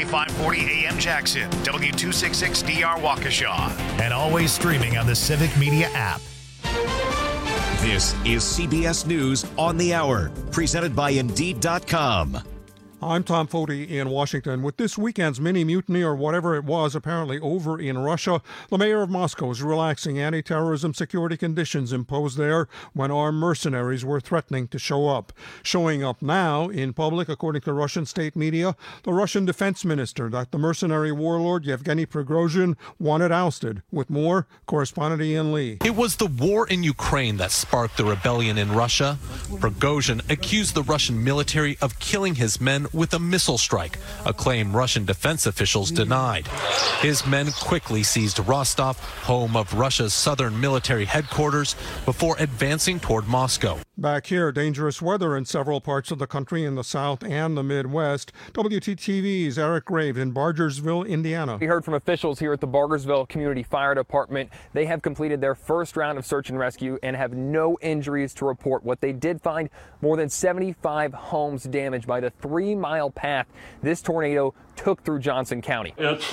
K540 AM Jackson, W266DR Waukesha, and always streaming on the Civic Media app. This is CBS News on the Hour, presented by Indeed.com. I'm Tom Foti in Washington. With this weekend's mini mutiny, or whatever it was, apparently over in Russia, the mayor of Moscow is relaxing anti-terrorism security conditions imposed there when armed mercenaries were threatening to show up. Showing up now in public, according to Russian state media, the Russian defense minister that the mercenary warlord Yevgeny Prigozhin wanted ousted. With more, correspondent Ian Lee. It was the war in Ukraine that sparked the rebellion in Russia. Prigozhin accused the Russian military of killing his men with a missile strike, a claim Russian defense officials denied. His men quickly seized Rostov, home of Russia's southern military headquarters, before advancing toward Moscow. Back here, dangerous weather in several parts of the country in the South and the Midwest. WTTV's Eric Grave in Bargersville, Indiana. We heard from officials here at the Bargersville Community Fire Department. They have completed their first round of search and rescue and have no injuries to report. What they did find, more than 75 homes damaged by the 3-mile path this tornado took through Johnson County. It's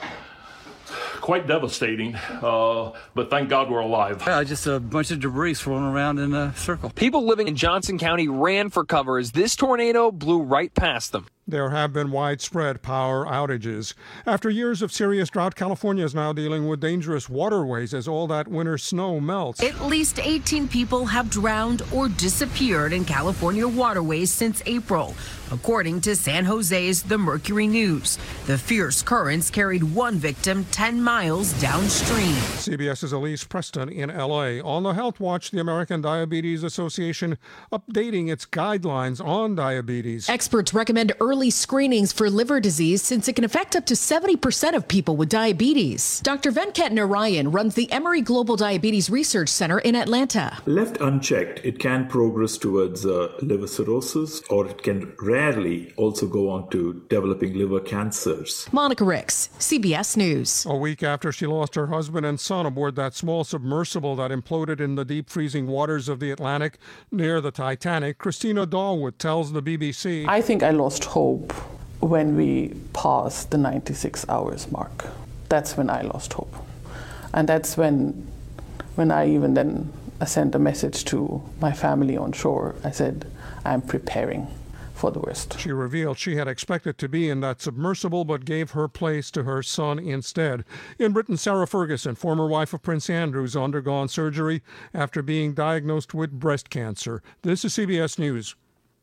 quite devastating, but thank God we're alive. Just a bunch of debris swirling around in a circle. People living in Johnson County ran for cover as this tornado blew right past them. There have been widespread power outages. After years of serious drought, California is now dealing with dangerous waterways as all that winter snow melts. At least 18 people have drowned or disappeared in California waterways since April, according to San Jose's The Mercury News. The fierce currents carried one victim 10 miles downstream. CBS's Elise Preston in L.A. On the Health Watch, the American Diabetes Association updating its guidelines on diabetes. Experts recommend early screenings for liver disease since it can affect up to 70% of people with diabetes. Dr. Venkat Narayan runs the Emory Global Diabetes Research Center in Atlanta. Left unchecked, it can progress towards liver cirrhosis, or it can rarely also go on to developing liver cancers. Monica Ricks, CBS News. A week after she lost her husband and son aboard that small submersible that imploded in the deep freezing waters of the Atlantic near the Titanic, Christina Dahlwood tells the BBC, I think I lost hope when we passed the 96 hours mark. That's when I lost hope. And that's when I even then sent a message to my family on shore. I said, I'm preparing for the worst. She revealed she had expected to be in that submersible but gave her place to her son instead. In Britain, Sarah Ferguson, former wife of Prince Andrew, has undergone surgery after being diagnosed with breast cancer. This is CBS News.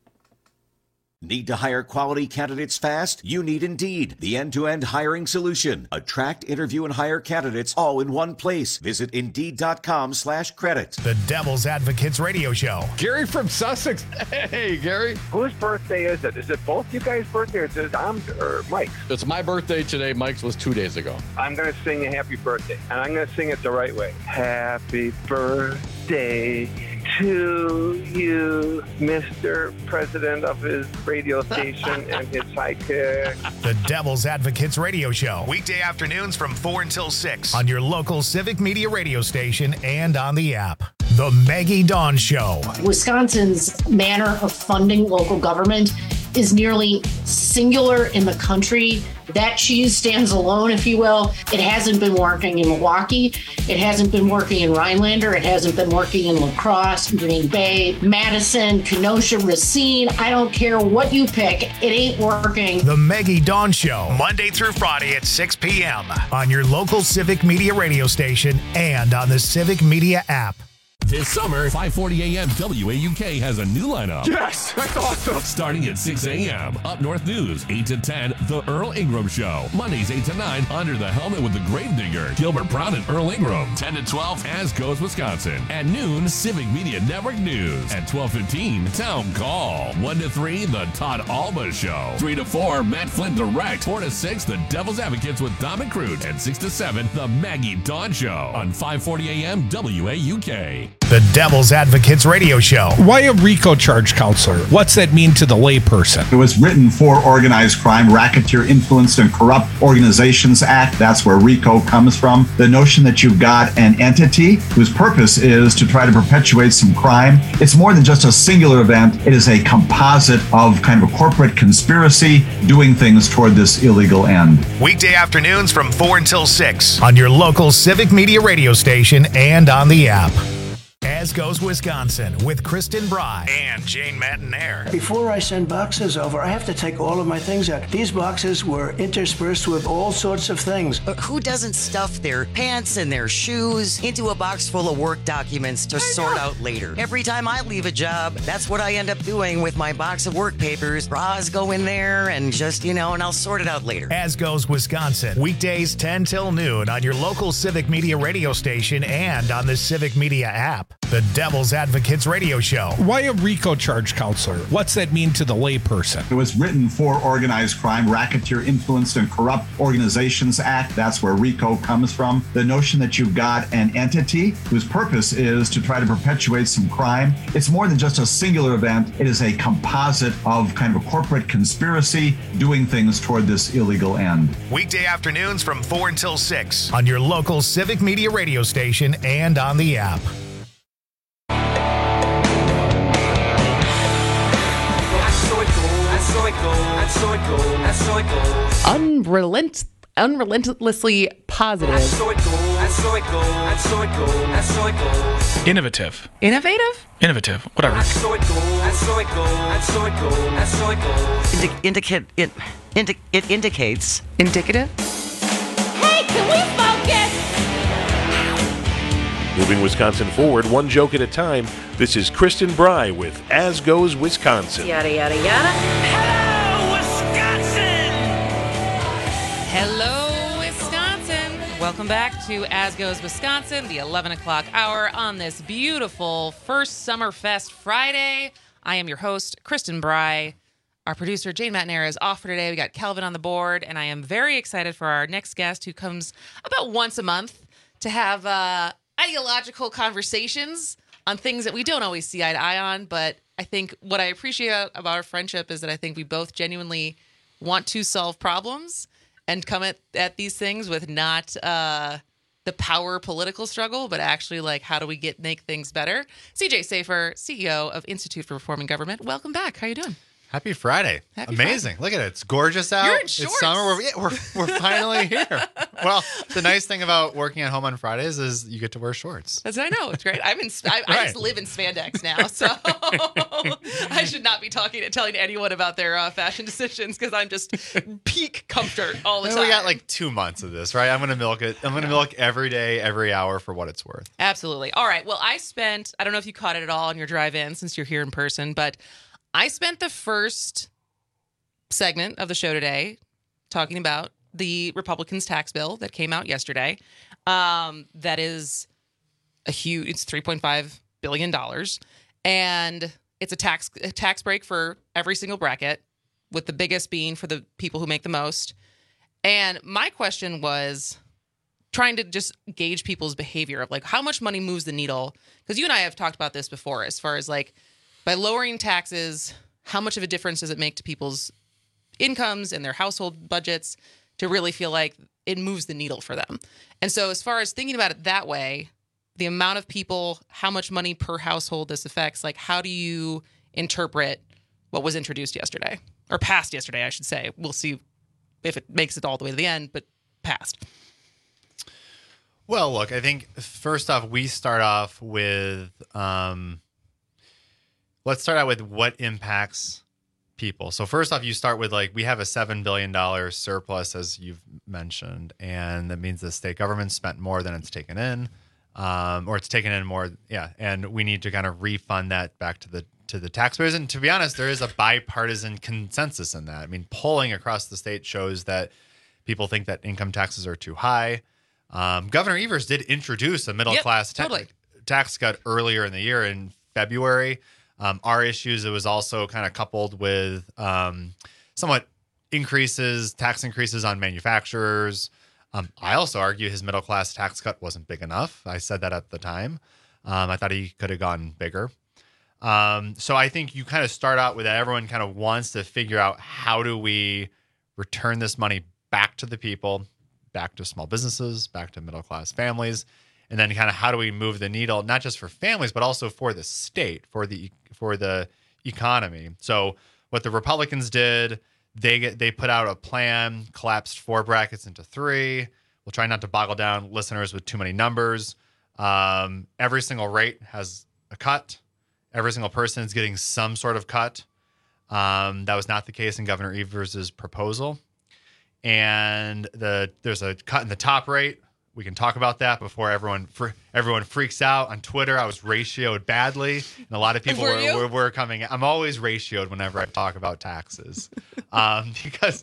Need to hire quality candidates fast? You need Indeed, the end-to-end hiring solution. Attract, interview, and hire candidates all in one place. Visit Indeed.com/credit. The Devil's Advocates Radio Show. Gary from Sussex. Hey, Gary. Whose birthday is it? Is it both you guys' birthday, or is it Tom's or Mike's? It's my birthday today. Mike's was 2 days ago. I'm going to sing a happy birthday, and I'm going to sing it the right way. Happy birthday to you, Mr. President of his radio station and his sidekick. The Devil's Advocates Radio Show. Weekday afternoons from 4 until 6 on your local Civic Media radio station and on the app. The Maggie Dawn Show. Wisconsin's manner of funding local government is nearly singular in the country. That cheese stands alone, if you will. It hasn't been working in Milwaukee. It hasn't been working in Rhinelander. It hasn't been working in La Crosse, Green Bay, Madison, Kenosha, Racine. I don't care what you pick. It ain't working. The Maggie Dawn Show, Monday through Friday at 6 p.m. on your local Civic Media radio station and on the Civic Media app. This summer, 540 AM WAUK has a new lineup. Yes, that's awesome. Starting at 6 a.m. Up North News, 8 to 10, The Earl Ingram Show. Mondays, 8 to 9, Under the Helmet with the Gravedigger, Gilbert Brown and Earl Ingram. 10 to 12, As Goes Wisconsin. At noon, Civic Media Network News. At 12:15, Town Call. 1 to 3, The Todd Alba Show. 3 to 4, Matt Flint Direct. 4 to 6, The Devil's Advocates with Dom and Crute. And 6 to 7, The Maggie Dawn Show on 540 AM WAUK. the Devil's Advocates radio show. Why a RICO charge, counselor? What's that mean to the layperson? It was written for Organized Crime, Racketeer Influenced and Corrupt Organizations Act. That's where RICO comes from. The notion that you've got an entity whose purpose is to try to perpetuate some crime. It's more than just a singular event. It is a composite of kind of a corporate conspiracy doing things toward this illegal end. Weekday afternoons from 4 until 6 on your local Civic Media radio station and on the app. As Goes Wisconsin with Kristen Bry and Jane Matinaire. Before I send boxes over, I have to take all of my things out. These boxes were interspersed with all sorts of things. Who doesn't stuff their pants and their shoes into a box full of work documents to sort out later? Every time I leave a job, that's what I end up doing with my box of work papers. Bras go in there and just, and I'll sort it out later. As Goes Wisconsin, weekdays 10 till noon on your local Civic Media radio station and on the Civic Media app. The Devil's Advocates radio show. Why a RICO charge, counselor? What's that mean to the layperson? It was written for Organized Crime, Racketeer Influenced and Corrupt Organizations Act. That's where RICO comes from. The notion that you've got an entity whose purpose is to try to perpetuate some crime. It's more than just a singular event. It is a composite of kind of a corporate conspiracy doing things toward this illegal end. Weekday afternoons from 4 until 6 on your local Civic Media radio station and on the app. Unrelentlessly positive. Innovative. Innovative? Innovative. Whatever. It indicates. Indicative? Hey, can we focus? Moving Wisconsin forward, one joke at a time, this is Kristen Bry with As Goes Wisconsin. Yada, yada, yada. Hello, Wisconsin. Welcome back to As Goes Wisconsin, the 11 o'clock hour on this beautiful first Summerfest Friday. I am your host, Kristen Bry. Our producer, Jane Matinaire, is off for today. We got Kelvin on the board, and I am very excited for our next guest who comes about once a month to have ideological conversations on things that we don't always see eye to eye on. But I think what I appreciate about our friendship is that I think we both genuinely want to solve problems and come at these things with not the power political struggle, but actually like how do we make things better. CJ Safer, CEO of Institute for Reforming Government. Welcome back. How are you doing? Happy Friday. Amazing. Friday. Look at it. It's gorgeous out. You're in shorts. It's summer. We're finally here. Well, the nice thing about working at home on Fridays is you get to wear shorts. That's I know. It's great. I just live in spandex now, so I should not be telling anyone about their fashion decisions because I'm just peak comfort all the time. We got like 2 months of this, right? I'm going to milk it. I'm going to milk every day, every hour for what it's worth. Absolutely. All right. Well, I don't know if you caught it at all on your drive-in since you're here in person, but I spent the first segment of the show today talking about the Republicans' tax bill that came out yesterday. That is it's $3.5 billion. And it's a tax break for every single bracket, with the biggest being for the people who make the most. And my question was trying to just gauge people's behavior of like how much money moves the needle. Because you and I have talked about this before as far as like, by lowering taxes, how much of a difference does it make to people's incomes and their household budgets to really feel like it moves the needle for them? And so as far as thinking about it that way, the amount of people, how much money per household this affects, like how do you interpret what was introduced yesterday? Or passed yesterday, I should say. We'll see if it makes it all the way to the end, but passed. Well, look, I think first off, we start off with... let's start out with what impacts people. So first off, you start with we have a $7 billion surplus, as you've mentioned, and that means the state government spent more than it's taken in, or it's taken in more. Yeah. And we need to kind of refund that back to the taxpayers. And to be honest, there is a bipartisan consensus in that. I mean, polling across the state shows that people think that income taxes are too high. Governor Evers did introduce a middle class tax cut earlier in the year in February. Our issues, it was also kind of coupled with somewhat tax increases on manufacturers. I also argue his middle class tax cut wasn't big enough. I said that at the time. I thought he could have gone bigger. So I think you kind of start out with that. Everyone kind of wants to figure out, how do we return this money back to the people, back to small businesses, back to middle-class families, and then kind of how do we move the needle, not just for families, but also for the state, for the economy. So what the Republicans did, they put out a plan, collapsed 4 brackets into 3. We'll try not to boggle down listeners with too many numbers. Every single rate has a cut. Every single person is getting some sort of cut. That was not the case in Governor Evers' proposal. And there's a cut in the top rate. We can talk about that before everyone freaks out on Twitter. I was ratioed badly, and a lot of people were coming. I'm always ratioed whenever I talk about taxes, because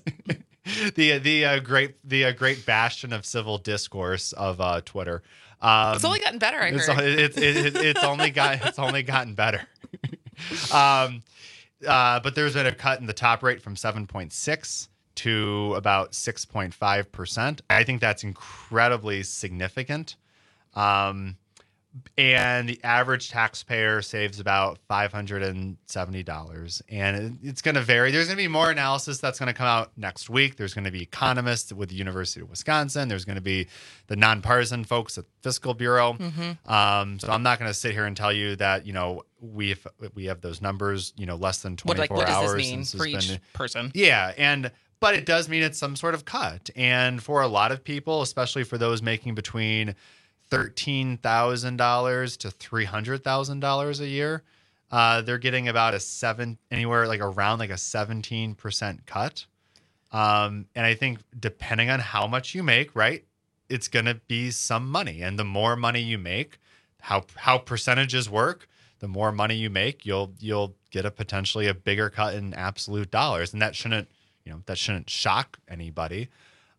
the great bastion of civil discourse of Twitter. It's only gotten better. I heard. It's only gotten better. But there's been a cut in the top rate from 7.6 to about 6.5%. I think that's incredibly significant. And the average taxpayer saves about $570. And it's going to vary. There's going to be more analysis that's going to come out next week. There's going to be economists with the University of Wisconsin. There's going to be the nonpartisan folks at the Fiscal Bureau. Mm-hmm. So I'm not going to sit here and tell you that, we have those numbers, less than 24 what hours. What does this mean for each person? Yeah. But it does mean it's some sort of cut. And for a lot of people, especially for those making between $13,000 to $300,000 a year, they're getting about anywhere like around like a 17% cut. And I think depending on how much you make, right, it's going to be some money. And the more money you make, how percentages work, the more money you make, you'll get potentially a bigger cut in absolute dollars. And that shouldn't shock anybody.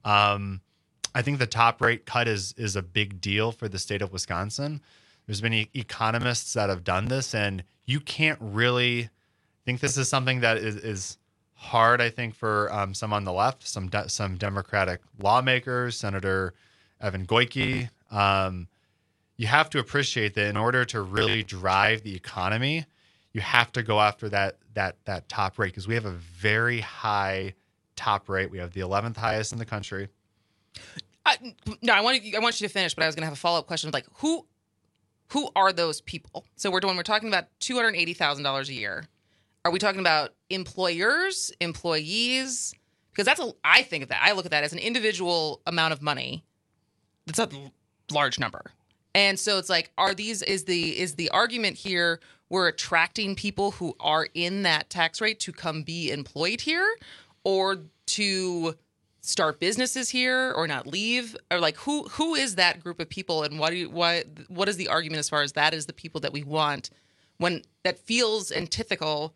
I think the top rate cut is a big deal for the state of Wisconsin. There's been economists that have done this, and you can't really think this is something that is hard, I think, for some on the left, some Democratic lawmakers, Senator Evan Goyke. You have to appreciate that in order to really drive the economy, you have to go after that top rate, because we have a very high top rate. We have the 11th highest in the country. No, I want you to finish, but I was going to have a follow-up question of like, who are those people? So we're talking about $280,000 a year. Are we talking about employers, employees? Because I think of that. I look at that as an individual amount of money. That's a large number. And so it's like, is the argument here we're attracting people who are in that tax rate to come be employed here, or to start businesses here, or not leave? Or like, who is that group of people, and what is the argument as far as that is the people that we want, when that feels antithetical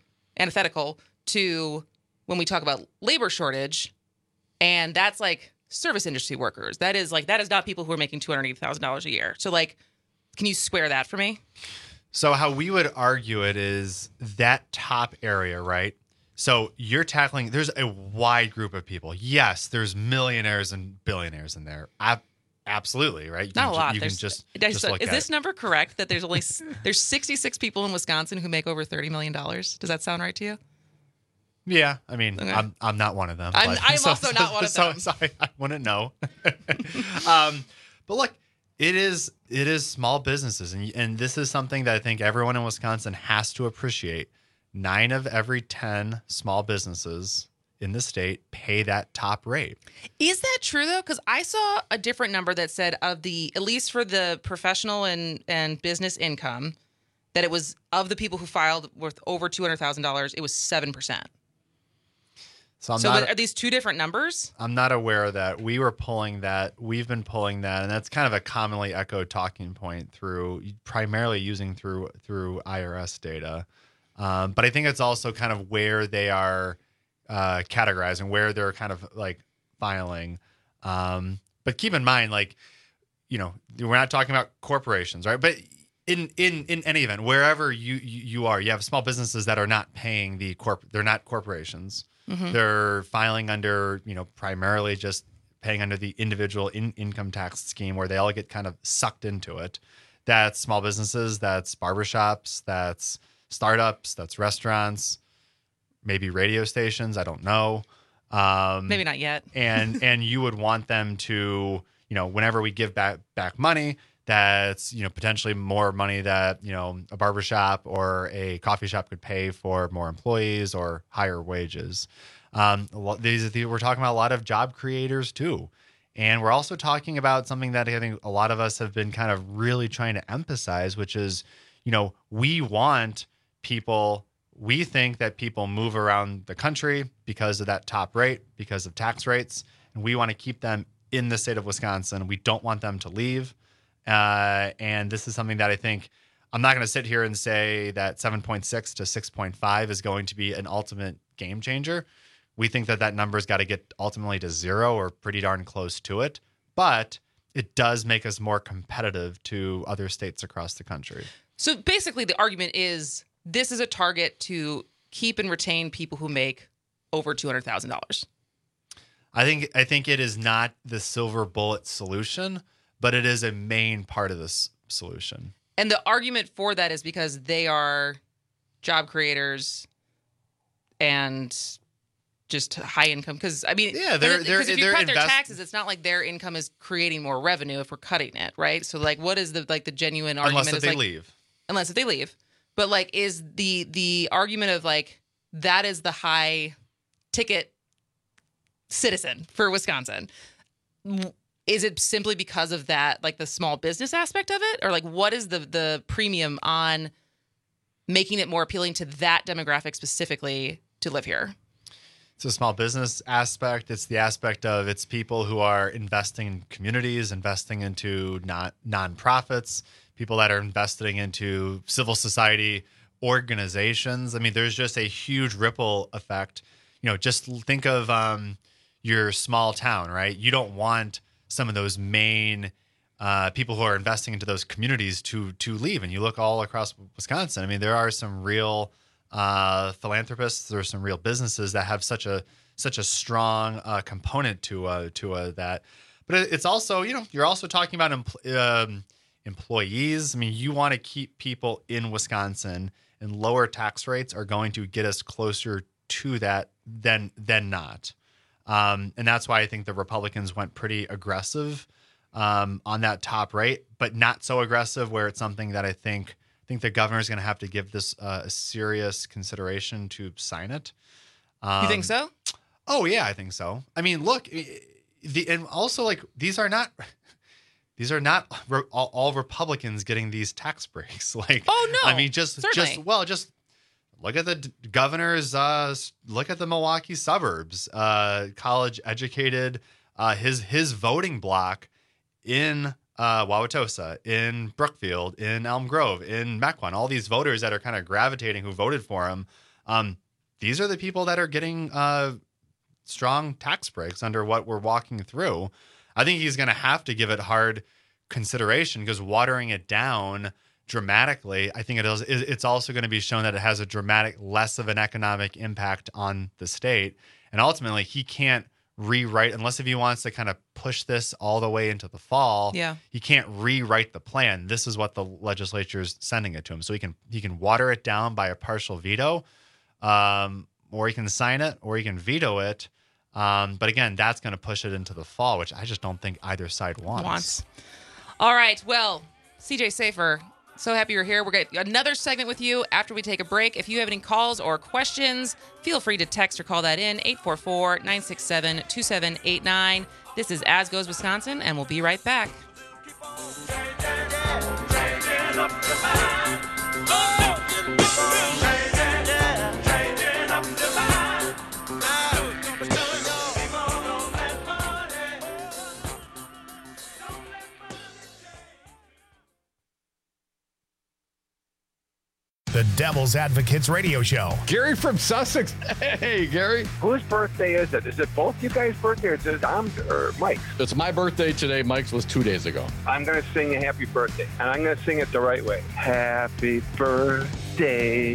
to when we talk about labor shortage, and that's like service industry workers. That is not people who are making $280,000 a year. So like, can you square that for me? So how we would argue it is that top area, right? So you're tackling, there's a wide group of people. Yes, there's millionaires and billionaires in there. Absolutely, right? Not a lot. You can just is look this number correct, that there's 66 people in Wisconsin who make over $30 million? Does that sound right to you? Yeah, I mean, okay. I'm not one of them. I'm also not one of them. So I wouldn't know. But look, it is small businesses, and this is something that I think everyone in Wisconsin has to appreciate. 9 of every 10 small businesses in the state pay that top rate. Is that true though? Because I saw a different number that said at least for the professional and business income, that it was of the people who filed worth over $200,000, it was 7%. So are these two different numbers? I'm not aware of that. We've been pulling that, and that's kind of a commonly echoed talking point primarily using through IRS data. But I think it's also kind of where they are categorized and where they're kind of like filing. But keep in mind, like, we're not talking about corporations, right? But in any event, wherever you are, you have small businesses that are not paying they're not corporations. Mm-hmm. They're filing under, primarily just paying under the individual income tax scheme, where they all get kind of sucked into it. That's small businesses, that's barbershops, that's startups, that's restaurants, maybe radio stations. I don't know. Maybe not yet. and you would want them to, whenever we give back money, that's, potentially more money that, a barbershop or a coffee shop could pay for more employees or higher wages. We're talking about a lot of job creators too. And we're also talking about something that I think a lot of us have been kind of really trying to emphasize, which is, we think that people move around the country because of that top rate, because of tax rates, and we want to keep them in the state of Wisconsin. We don't want them to leave. And this is something that I think, I'm not going to sit here and say that 7.6 to 6.5 is going to be an ultimate game changer. We think that number's got to get ultimately to 0 or pretty darn close to it. But it does make us more competitive to other states across the country. So basically the argument is this is a target to keep and retain people who make over $200,000. I think it is not the silver bullet solution, but it is a main part of this solution. And the argument for that is because they are job creators and just high income. Because if you cut their taxes, it's not like their income is creating more revenue if we're cutting it, right? So what is the genuine argument? Unless they leave. Unless if they leave. But is the argument of that is the high ticket citizen for Wisconsin? Is it simply because of that, the small business aspect of it? Or what is the premium on making it more appealing to that demographic specifically to live here? It's a small business aspect. It's the aspect of it's people who are investing in communities, investing into nonprofits, people that are investing into civil society organizations. I mean, there's just a huge ripple effect. Just think of your small town, right? You don't want some of those main people who are investing into those communities to leave. And you look all across Wisconsin. I mean, there are some real philanthropists. There are some real businesses that have such a strong component to that. But it's also, you're also talking about employees. I mean, you want to keep people in Wisconsin, and lower tax rates are going to get us closer to that than not. And that's why I think the Republicans went pretty aggressive on that top rate, but not so aggressive where it's something that I think the governor is going to have to give this a serious consideration to sign it. You think so? Oh yeah, I think so. I mean, look, and also these are not all Republicans getting these tax breaks. Oh no, I mean, just look at the governors. Look at the Milwaukee suburbs. College educated. His voting block in Wauwatosa, in Brookfield, in Elm Grove, in Mequon. All these voters that are kind of gravitating who voted for him. These are the people that are getting strong tax breaks under what we're walking through. I think he's going to have to give it hard consideration because watering it down dramatically, I think it's also going to be shown that it has a dramatic less of an economic impact on the state. And ultimately, he can't rewrite, unless if he wants to kind of push this all the way into the fall. Yeah. He can't rewrite the plan. This is what the legislature is sending it to him. So he can water it down by a partial veto, or he can sign it, or he can veto it. But again, that's going to push it into the fall, which I just don't think either side wants. All right. Well, CJ Safer, so happy you're here. We're going to get another segment with you after we take a break. If you have any calls or questions, feel free to text or call that in, 844-967-2789. This is As Goes Wisconsin, and we'll be right back. The Devil's Advocates Radio Show. Gary from Sussex. Hey, Gary. Whose birthday is it? Is it both you guys' birthday or is it Dom's or Mike's? It's my birthday today. Mike's was 2 days ago. I'm going to sing a happy birthday, and I'm going to sing it the right way. Happy birthday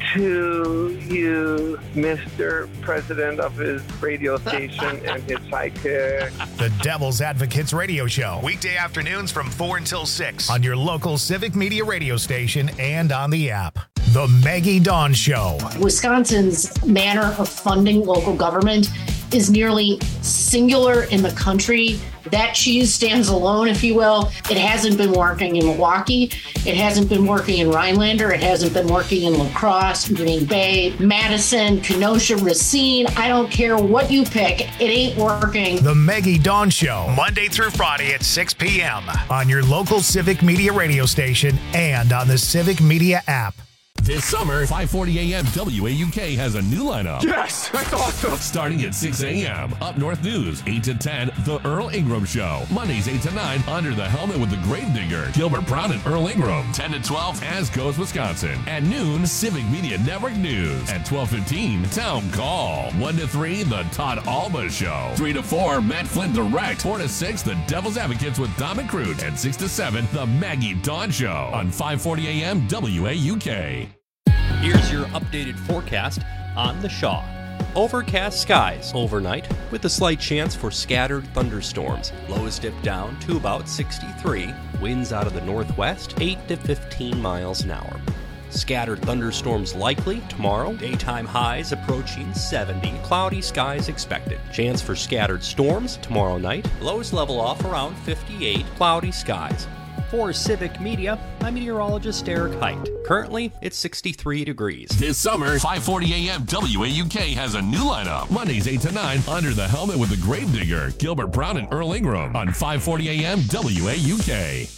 to you, Mr. President of his radio station and his sidekick. The Devil's Advocates Radio Show, weekday afternoons from 4 until 6 on your local Civic Media radio station and on the app. The Maggie Dawn Show. Wisconsin's manner of funding local government is nearly singular in the country. That cheese stands alone, if you will. It hasn't been working in Milwaukee. It hasn't been working in Rhinelander. It hasn't been working in La Crosse, Green Bay, Madison, Kenosha, Racine. I don't care what you pick. It ain't working. The Maggie Dawn Show, Monday through Friday at 6 p.m. on your local Civic Media radio station and on the Civic Media app. This summer, 5:40 a.m. WAUK has a new lineup. Yes, that's awesome. Starting at 6 a.m. Up North News, 8 to 10, The Earl Ingram Show. Mondays, 8 to 9, Under the Helmet with the Gravedigger, Gilbert Brown and Earl Ingram. 10 to 12, As Goes Wisconsin. At noon, Civic Media Network News. At 12:15, Town Call. 1 to 3, The Todd Alba Show. 3 to 4, Matt Flint Direct. 4 to 6, The Devil's Advocates with Dom and Cruz. And 6 to 7, The Maggie Dawn Show on 5:40 a.m. WAUK. Here's your updated forecast on the Shaw. Overcast skies overnight with a slight chance for scattered thunderstorms. Lows dip down to about 63. Winds out of the northwest 8 to 15 miles an hour. Scattered thunderstorms likely tomorrow. Daytime highs approaching 70. Cloudy skies expected. Chance for scattered storms tomorrow night. Lows level off around 58. Cloudy skies. For Civic Media, I'm meteorologist Eric Height. Currently, it's 63 degrees. This summer, 5:40 a.m. WAUK has a new lineup. Mondays, 8 to 9, Under the Helmet with the Gravedigger, Gilbert Brown and Earl Ingram on 5:40 a.m. WAUK.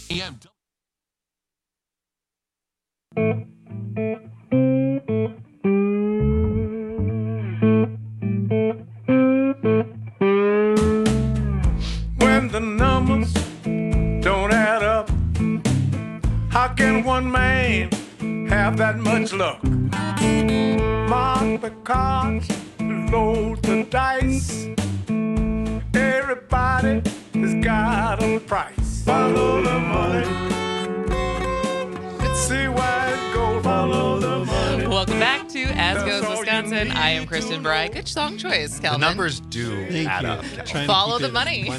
When the numbers don't add up, how can one man have that much luck? Mark the cards, load the dice. Everybody has got a price. Follow the money. See where it goes. Follow the money. Welcome back to As Goes Wisconsin. I am Kristen Bry. Good song choice, Calvin. The numbers do add up. Follow the money.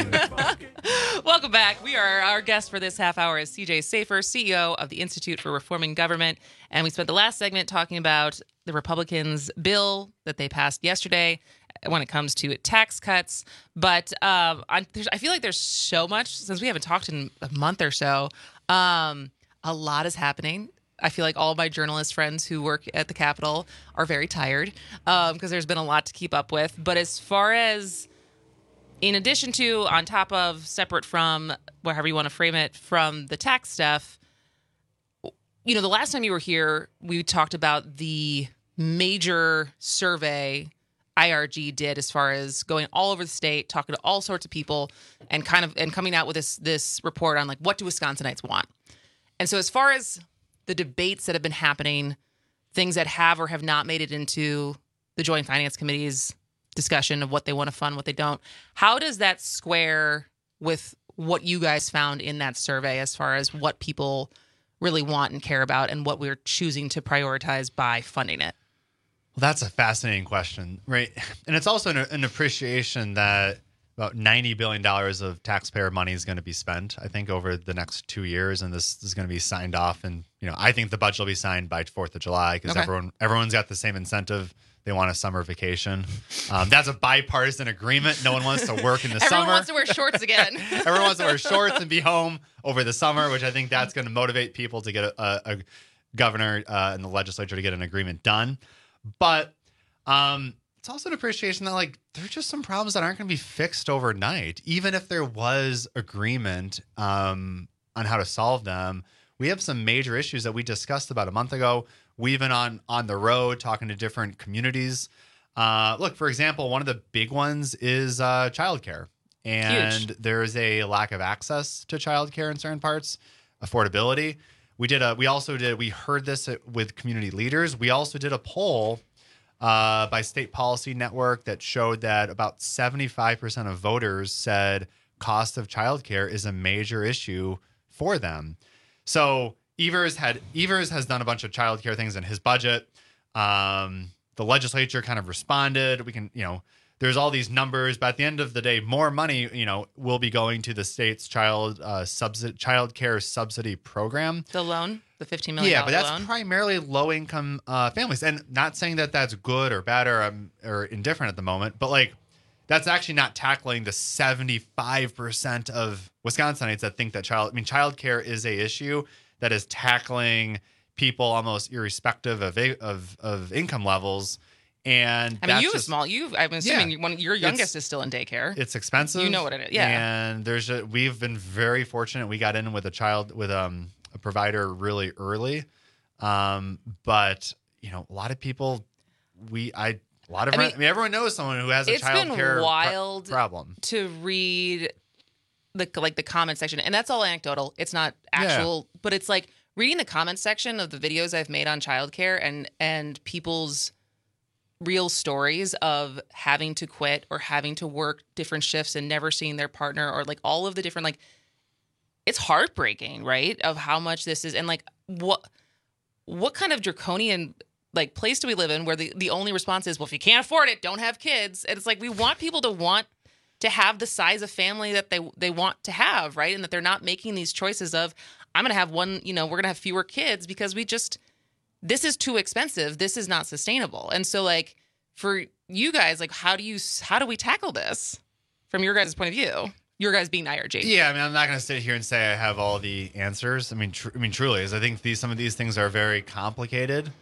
Welcome back. Our guest for this half hour is CJ Safer, CEO of the Institute for Reforming Government. And we spent the last segment talking about the Republicans' bill that they passed yesterday when it comes to tax cuts. But I feel like there's so much, since we haven't talked in a month or so, a lot is happening. I feel like all of my journalist friends who work at the Capitol are very tired because there's been a lot to keep up with. But as far as, in addition to, on top of, separate from, whatever you want to frame it, from the tax stuff, you know, the last time you were here, we talked about the major survey IRG did as far as going all over the state, talking to all sorts of people, and coming out with this report on, like, what do Wisconsinites want? And so as far as the debates that have been happening, things that have or have not made it into the Joint Finance Committee's discussion of what they want to fund, what they don't, how does that square with what you guys found in that survey as far as what people really want and care about and what we're choosing to prioritize by funding it? Well, that's a fascinating question, right? And it's also an appreciation that about $90 billion of taxpayer money is going to be spent, I think, over the next 2 years. And this is going to be signed off. And, you know, I think the budget will be signed by 4th of July because everyone's got the same incentive. They want a summer vacation. That's a bipartisan agreement. No one wants to work in the summer. Everyone wants to wear shorts again. Everyone wants to wear shorts and be home over the summer, which I think that's going to motivate people to get a governor and the legislature to get an agreement done. But it's also an appreciation that, like, there's just some problems that aren't going to be fixed overnight. Even if there was agreement on how to solve them, we have some major issues that we discussed about a month ago. We've been on the road talking to different communities. Look, for example, one of the big ones is childcare. And huge. There's a lack of access to childcare in certain parts, affordability. We heard this with community leaders. We also did a poll by State Policy Network that showed that about 75% of voters said cost of childcare is a major issue for them. So Evers has done a bunch of childcare things in his budget. The legislature kind of responded. We can, there's all these numbers, but at the end of the day, more money, will be going to the state's child care subsidy program. The loan, the $15 million Yeah, but that's loan. primarily low-income families. And not saying that that's good or bad or indifferent at the moment, but like that's actually not tackling the 75% of Wisconsinites that think that child care is a issue that is tackling people almost irrespective of income levels. And I mean, I'm assuming your youngest is still in daycare. It's expensive. You know what it is, yeah. And we've been very fortunate. We got in with a provider really early, but a lot of people, everyone knows someone who has a child care problem. To read the comment section, and that's all anecdotal. It's not actual, but it's like reading the comment section of the videos I've made on childcare and people's real stories of having to quit or having to work different shifts and never seeing their partner, or like all of the different, it's heartbreaking, right? Of how much this is. And like, what kind of draconian place do we live in where the only response is, well, if you can't afford it, don't have kids. And it's like, we want people to want to have the size of family that they want to have, right? And that they're not making these choices of, I'm going to have one, we're going to have fewer kids because this is too expensive. This is not sustainable. And so for you guys, how do we tackle this from your guys' point of view? Your guys being IRG. Yeah, I'm not going to sit here and say I have all the answers. Truly, I think some of these things are very complicated.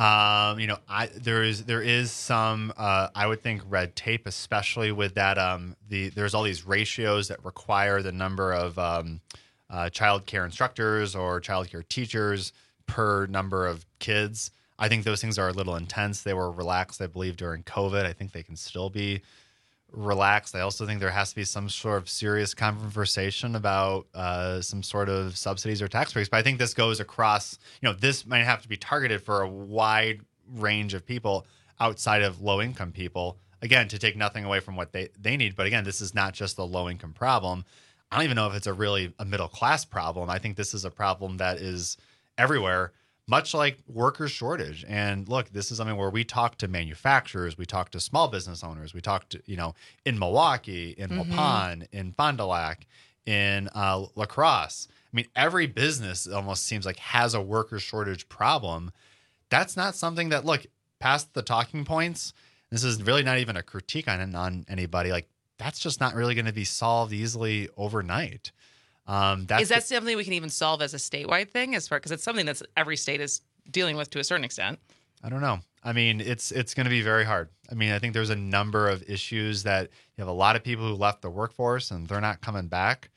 There is some I would think red tape, especially with that. There's all these ratios that require the number of child care instructors or child care teachers per number of kids. I think those things are a little intense. They were relaxed, I believe, during COVID. I think they can still be relaxed. I also think there has to be some sort of serious conversation about some sort of subsidies or tax breaks. But I think this goes across, this might have to be targeted for a wide range of people outside of low-income people. Again, to take nothing away from what they need. But again, this is not just a low-income problem. I don't even know if it's a middle-class problem. I think this is a problem that is everywhere, much like worker shortage. And look, this is something where we talk to manufacturers, we talk to small business owners, we talk to, in Milwaukee, in Waupun, in Fond du Lac, in La Crosse. Every business almost seems like has a worker shortage problem. That's not something that, past the talking points, this is really not even a critique on anybody. That's just not really going to be solved easily overnight. Is that something we can even solve as a statewide thing, because it's something that every state is dealing with to a certain extent? I don't know. It's going to be very hard. I think there's a number of issues that you have a lot of people who left the workforce and they're not coming back.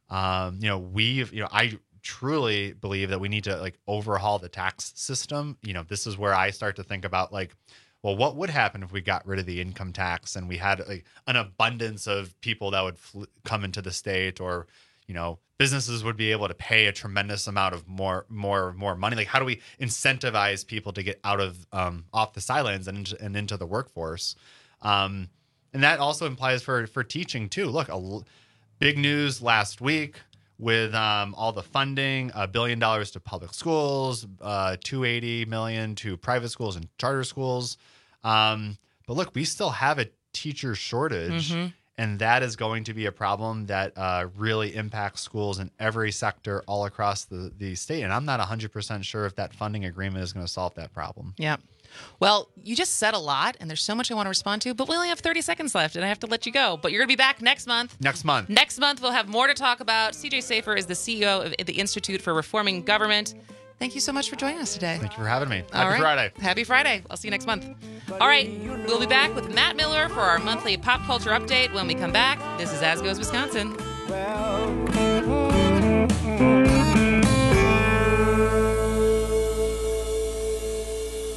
I truly believe that we need to overhaul the tax system. This is where I start to think about well, what would happen if we got rid of the income tax and we had an abundance of people that would come into the state, or businesses would be able to pay a tremendous amount of more money. How do we incentivize people to get out of off the sidelines and into the workforce? And that also implies for teaching too. Look, big news last week with all the funding, $1 billion to public schools, $280 million to private schools and charter schools. But look, we still have a teacher shortage. Mm-hmm. And that is going to be a problem that really impacts schools in every sector all across the state. And I'm not 100% sure if that funding agreement is going to solve that problem. Yeah. Well, you just said a lot, and there's so much I want to respond to, but we only have 30 seconds left, and I have to let you go. But you're going to be back next month. Next month we'll have more to talk about. CJ Safer is the CEO of the Institute for Reforming Government. Thank you so much for joining us today. Thank you for having me. Happy Friday. Happy Friday. I'll see you next month. All right. We'll be back with Matt Miller for our monthly pop culture update. When we come back, this is As Goes Wisconsin.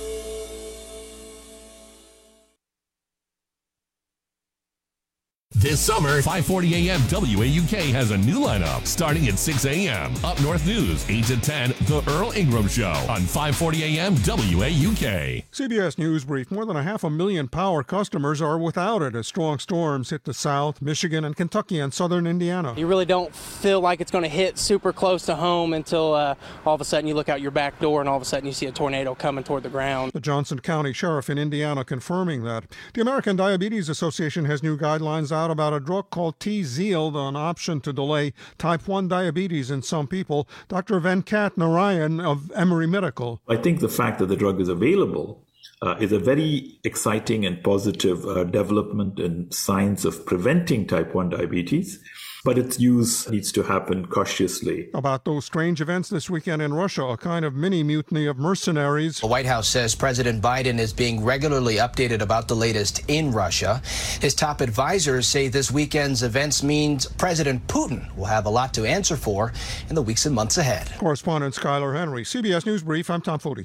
This This summer, 5:40 a.m. WAUK has a new lineup starting at 6 a.m. Up North News, 8 to 10, The Earl Ingram Show on 5:40 a.m. WAUK. CBS News Brief. More than 500,000 power customers are without it as strong storms hit the South, Michigan, and Kentucky and southern Indiana. You really don't feel like it's going to hit super close to home until all of a sudden you look out your back door and all of a sudden you see a tornado coming toward the ground. The Johnson County Sheriff in Indiana confirming that. The American Diabetes Association has new guidelines out about a drug called Tzield, an option to delay type 1 diabetes in some people. Dr. Venkat Narayan of Emory Medical. I think the fact that the drug is available is a very exciting and positive development in science of preventing type 1 diabetes. But its use needs to happen cautiously. About those strange events this weekend in Russia, a kind of mini mutiny of mercenaries. The White House says President Biden is being regularly updated about the latest in Russia. His top advisors say this weekend's events means President Putin will have a lot to answer for in the weeks and months ahead. Correspondent Skylar Henry, CBS News Brief. I'm Tom Foti.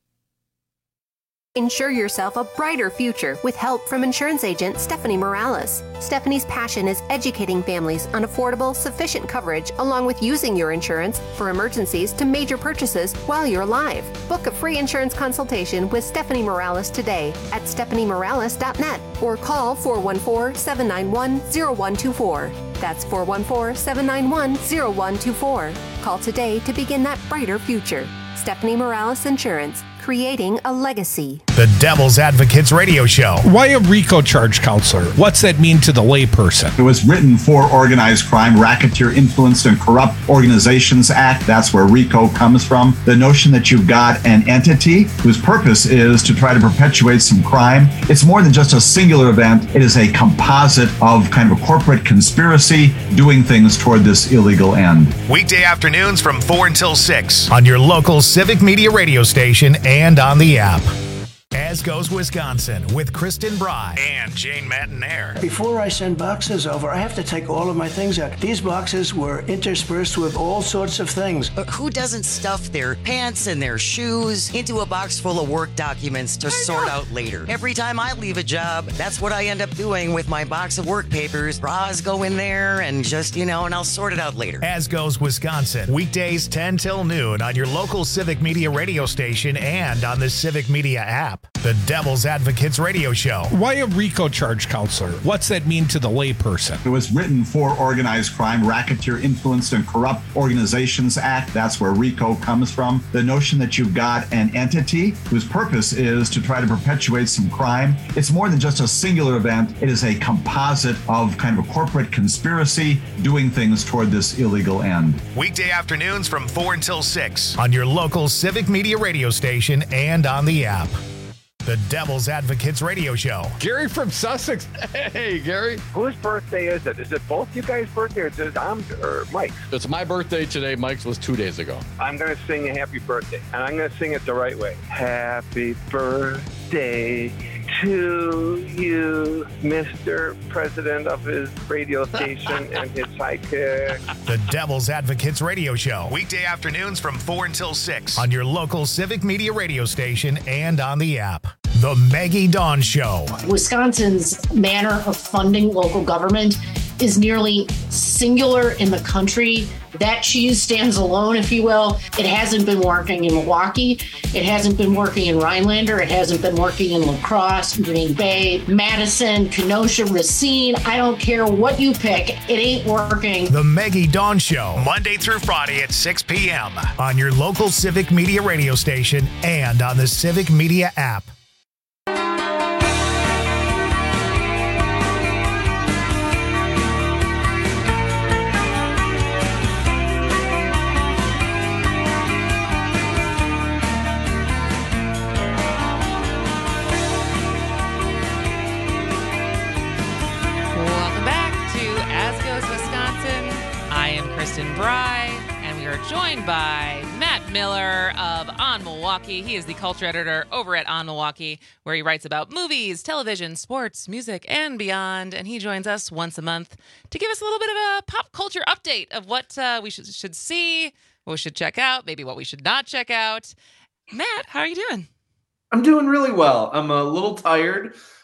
Ensure yourself a brighter future with help from insurance agent Stephanie Morales. Stephanie's passion is educating families on affordable, sufficient coverage along with using your insurance for emergencies to major purchases while you're alive. Book a free insurance consultation with Stephanie Morales today at stephaniemorales.net or call 414-791-0124. That's 414-791-0124. Call today to begin that brighter future. Stephanie Morales Insurance, creating a legacy. The Devil's Advocates Radio Show. Why a RICO charge, counselor? What's that mean to the layperson? It was written for Organized Crime, Racketeer, Influenced, and Corrupt Organizations Act. That's where RICO comes from. The notion that you've got an entity whose purpose is to try to perpetuate some crime. It's more than just a singular event. It is a composite of kind of a corporate conspiracy doing things toward this illegal end. Weekday afternoons from 4 until 6 on your local Civic Media radio station and on the app. As Goes Wisconsin with Kristen Bry and Jane Mattinair. Before I send boxes over, I have to take all of my things out. These boxes were interspersed with all sorts of things. But who doesn't stuff their pants and their shoes into a box full of work documents to sort out later? Every time I leave a job, that's what I end up doing with my box of work papers. Bras go in there and just, and I'll sort it out later. As Goes Wisconsin, weekdays 10 till noon on your local Civic Media radio station and on the Civic Media app. The Devil's Advocates Radio Show. Why a RICO charge, counselor? What's that mean to the layperson? It was written for Organized Crime, Racketeer, Influenced, and Corrupt Organizations Act. That's where RICO comes from. The notion that you've got an entity whose purpose is to try to perpetuate some crime. It's more than just a singular event. It is a composite of kind of a corporate conspiracy doing things toward this illegal end. Weekday afternoons from 4 until 6 on your local Civic Media radio station and on the app. The Devil's Advocates Radio Show. Gary from Sussex. Hey, Gary. Whose birthday is it? Is it both you guys' birthday or is it Dom's or Mike's? It's my birthday today. Mike's was 2 days ago. I'm going to sing a happy birthday, and I'm going to sing it the right way. Happy birthday to you, Mr. President of his radio station and his sidekick. The Devil's Advocates Radio Show. Weekday afternoons from 4 until 6 on your local Civic Media radio station and on the app. The Maggie Dawn Show. Wisconsin's manner of funding local government is nearly singular in the country. That cheese stands alone, if you will. It hasn't been working in Milwaukee. It hasn't been working in Rhinelander. It hasn't been working in La Crosse, Green Bay, Madison, Kenosha, Racine. I don't care what you pick. It ain't working. The Maggie Dawn Show, Monday through Friday at 6 p.m. on your local Civic Media radio station and on the Civic Media app. Joined by Matt Miller of On Milwaukee. He is the culture editor over at On Milwaukee, where he writes about movies, television, sports, music, and beyond. And he joins us once a month to give us a little bit of a pop culture update of what we should see, what we should check out, maybe what we should not check out. Matt, how are you doing? I'm doing really well. I'm a little tired.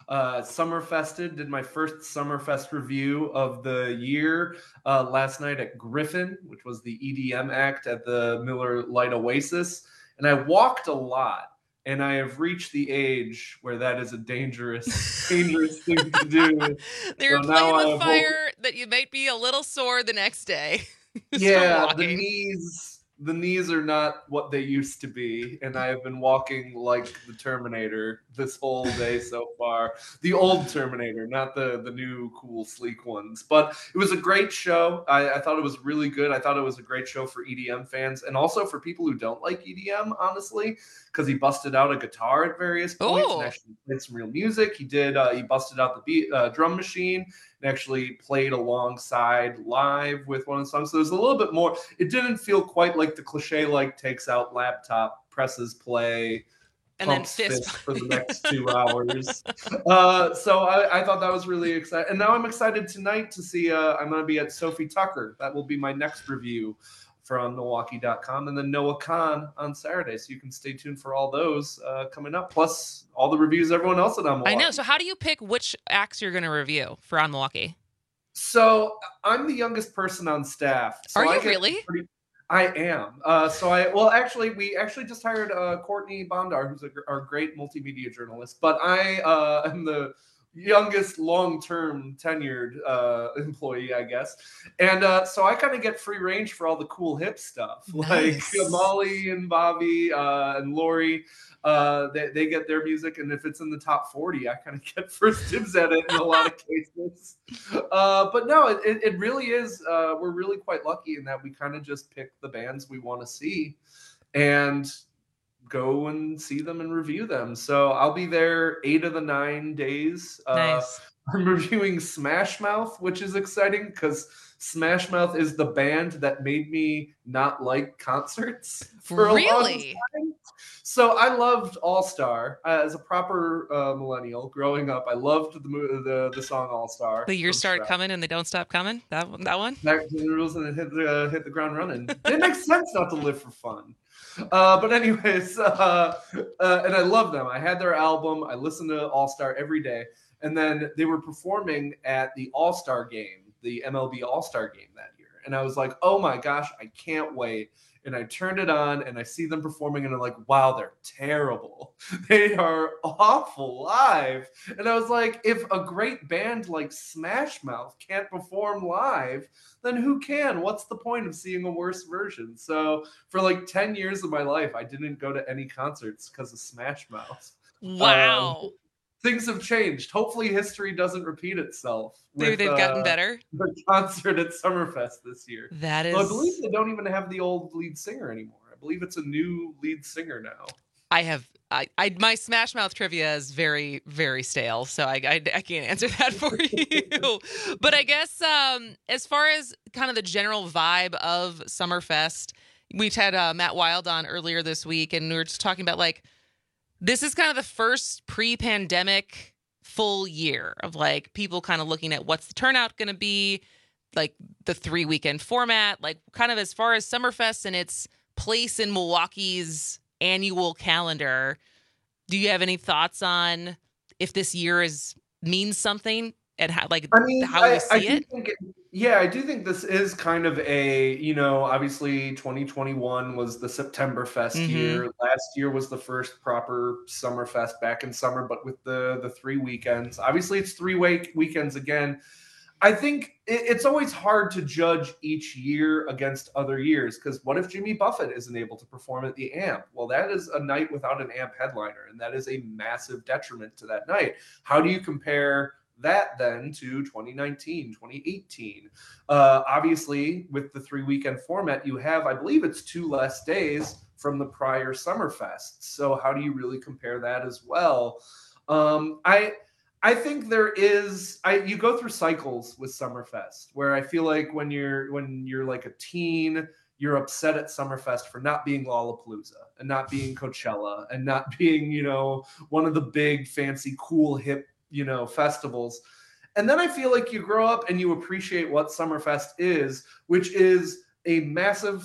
Summerfested, did my first Summerfest review of the year last night at Griffin, which was the EDM act at the Miller Lite Oasis. And I walked a lot, and I have reached the age where that is a dangerous thing to do. You're So playing now with fire that you might be a little sore the next day. Yeah, the knees are not what they used to be, and I have been walking like the Terminator this whole day so far. The old Terminator, not the new cool sleek ones. But it was a great show. I thought it was really good. I thought it was a great show for EDM fans and also for people who don't like EDM, honestly, because he busted out a guitar at various points and actually played some real music. He busted out the drum machine and actually played alongside live with one of the songs. So there's a little bit more. It didn't feel quite like the cliche, like takes out laptop, presses play, and then pumps fist for the next 2 hours. So I thought that was really exciting. And now I'm excited tonight to see, I'm going to be at Sophie Tucker. That will be my next review from Milwaukee.com, and then Noah Khan on Saturday. So you can stay tuned for all those coming up, plus all the reviews everyone else at On Milwaukee. I know. So how do you pick which acts you're going to review for On Milwaukee? So I'm the youngest person on staff. So Are you really? I am. We actually just hired Courtney Bondar, who's our great multimedia journalist, but I am the youngest long-term tenured employee, I guess. And so I kind of get free range for all the cool hip stuff. Nice. Like Molly and Bobby and Lori, they get their music. And if it's in the top 40, I kind of get first dibs at it in a lot of cases. But no, it really is. We're really quite lucky in that we kind of just pick the bands we want to see and go and see them and review them. So I'll be there 8 of the 9 days. Nice. I'm reviewing Smash Mouth, which is exciting because Smash Mouth is the band that made me not like concerts for a long time. So I loved All Star as a proper millennial growing up. I loved the song All Star. The years start coming and they don't stop coming. That one. Back to the rules and hit the ground running. It makes sense not to live for fun. But anyways, and I love them. I had their album. I listened to All Star every day. And then they were performing at the All Star game, the MLB All Star game that year. And I was like, oh my gosh, I can't wait. And I turned it on and I see them performing and I'm like, wow, they're terrible. They are awful live. And I was like, if a great band like Smash Mouth can't perform live, then who can? What's the point of seeing a worse version? So for like 10 years of my life, I didn't go to any concerts because of Smash Mouth. Wow. Things have changed. Hopefully history doesn't repeat itself. Maybe they've gotten better. The concert at Summerfest this year. That is. Well, I believe they don't even have the old lead singer anymore. I believe it's a new lead singer now. My Smash Mouth trivia is very, very stale, so I can't answer that for you. But I guess as far as kind of the general vibe of Summerfest, we had Matt Wild on earlier this week, and we were just talking about like, this is kind of the first pre-pandemic full year of like people kind of looking at what's the turnout going to be, like the 3-weekend format, like kind of as far as Summerfest and its place in Milwaukee's annual calendar. Do you have any thoughts on if this year means something and how we see it? I do think this is kind of a, obviously 2021 was the Septemberfest year. Last year was the first proper Summerfest back in summer, but with the 3 weekends. Obviously, it's 3 weekends again. I think it's always hard to judge each year against other years because what if Jimmy Buffett isn't able to perform at the AMP? Well, that is a night without an AMP headliner, and that is a massive detriment to that night. How do you compare that then to 2019, 2018? Obviously, with the 3-weekend format, you have, I believe it's 2 less days from the prior Summerfest. So how do you really compare that as well? I think there is, you go through cycles with Summerfest where I feel like when you're like a teen, you're upset at Summerfest for not being Lollapalooza and not being Coachella and not being, one of the big fancy cool hip festivals. And then I feel like you grow up and you appreciate what Summerfest is, which is a massive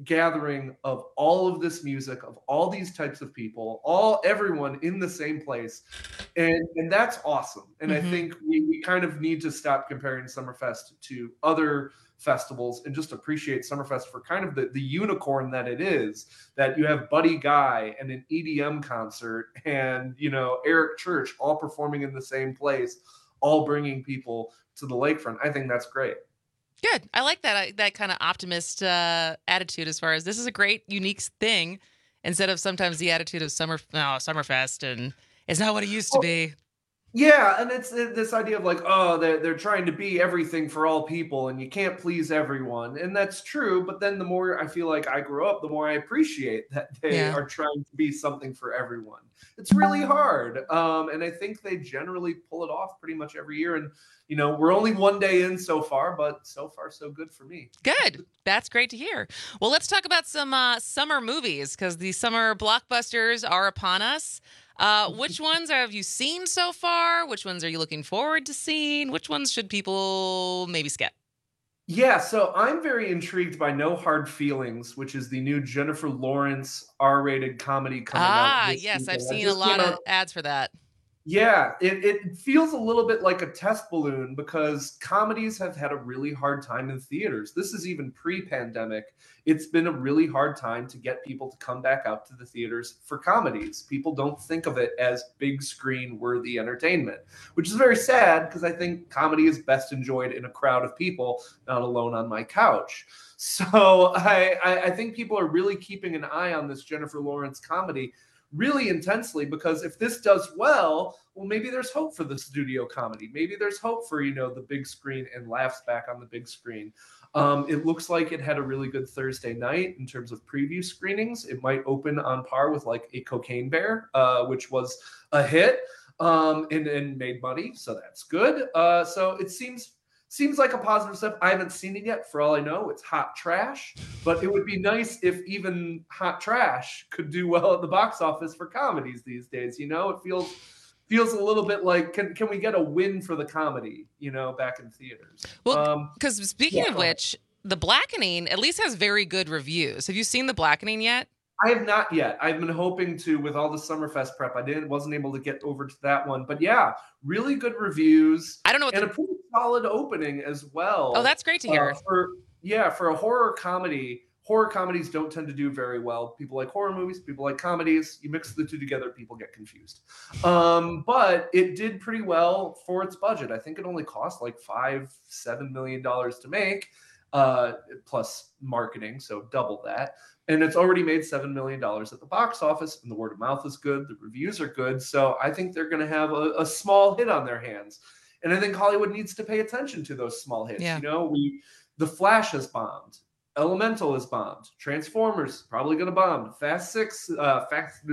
gathering of all of this music, of all these types of people, everyone in the same place. And that's awesome. And I think we kind of need to stop comparing Summerfest to other festivals and just appreciate Summerfest for kind of the unicorn that it is, that you have Buddy Guy and an EDM concert and, Eric Church all performing in the same place, all bringing people to the lakefront. I think that's great. Good. I like that kind of optimist attitude as far as this is a great, unique thing, instead of sometimes the attitude of Summerfest and it's not what it used to be. Yeah, and it's this idea of like, oh, they're trying to be everything for all people, and you can't please everyone, and that's true. But then the more I feel like I grew up, the more I appreciate that they are trying to be something for everyone. It's really hard, and I think they generally pull it off pretty much every year. And we're only one day in so far, but so far so good for me. Good. That's great to hear. Well, let's talk about some summer movies, because the summer blockbusters are upon us. Which ones have you seen so far? Which ones are you looking forward to seeing? Which ones should people maybe skip? Yeah, so I'm very intrigued by No Hard Feelings, which is the new Jennifer Lawrence R-rated comedy coming out. Yes, I've seen a lot of ads for that. Yeah, it feels a little bit like a test balloon because comedies have had a really hard time in theaters. This is even pre-pandemic. It's been a really hard time to get people to come back out to the theaters for comedies. People don't think of it as big screen worthy entertainment, which is very sad because I think comedy is best enjoyed in a crowd of people, not alone on my couch. So I think people are really keeping an eye on this Jennifer Lawrence comedy really intensely, because if this does well, maybe there's hope for the studio comedy. Maybe there's hope for, the big screen and laughs back on the big screen. It looks like it had a really good Thursday night in terms of preview screenings. It might open on par with like a Cocaine Bear, which was a hit and made money. So that's good. So it seems like a positive step. I haven't seen it yet. For all I know, it's hot trash. But it would be nice if even hot trash could do well at the box office for comedies these days. It feels a little bit like, can we get a win for the comedy, back in theaters? Well, because speaking of which, The Blackening at least has very good reviews. Have you seen The Blackening yet? I have not yet. I've been hoping to with all the Summerfest prep. Wasn't able to get over to that one. But yeah, really good reviews. I don't know. And a pretty solid opening as well. Oh, that's great to hear. For a horror comedy, horror comedies don't tend to do very well. People like horror movies, people like comedies. You mix the two together, people get confused. But it did pretty well for its budget. I think it only cost like $5-7 million to make, plus marketing, so double that. And it's already made $7 million at the box office, and the word of mouth is good. The reviews are good. So I think they're going to have a small hit on their hands. And I think Hollywood needs to pay attention to those small hits. Yeah. The Flash has bombed. Elemental has bombed. Transformers probably going to bomb. Fast 6, Fast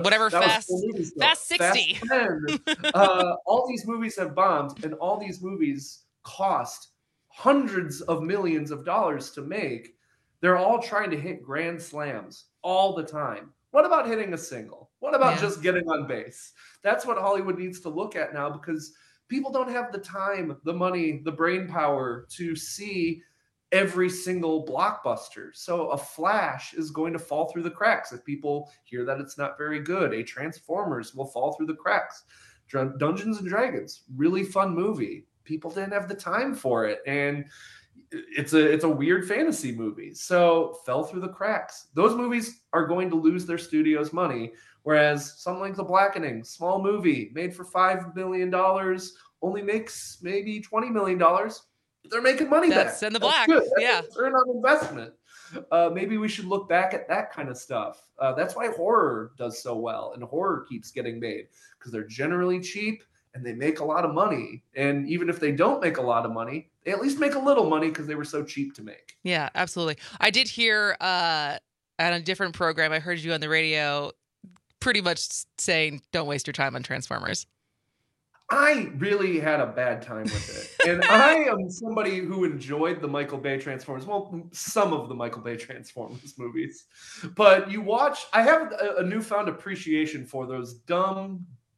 60. Fast 10. All these movies have bombed, and all these movies cost hundreds of millions of dollars to make. They're all trying to hit grand slams all the time. What about hitting a single? What about just getting on base? That's what Hollywood needs to look at now, because people don't have the time, the money, the brain power to see every single blockbuster. So a Flash is going to fall through the cracks if people hear that it's not very good. A Transformers will fall through the cracks. Dungeons and Dragons, really fun movie. People didn't have the time for it, and it's a weird fantasy movie, so fell through the cracks. Those movies are going to lose their studio's money, whereas something like The Blackening, small movie made for $5 million, only makes maybe $20 million. They're making money back. That's in the black. That's yeah, return on investment. Maybe we should look back at that kind of stuff. That's why horror does so well, and horror keeps getting made, because they're generally cheap and they make a lot of money. And even if they don't make a lot of money, they at least make a little money because they were so cheap to make. Yeah, absolutely. I did hear at a different program, I heard you on the radio pretty much saying, don't waste your time on Transformers. I really had a bad time with it. And I am somebody who enjoyed the Michael Bay Transformers. Well, some of the Michael Bay Transformers movies. But I have a newfound appreciation for those dumb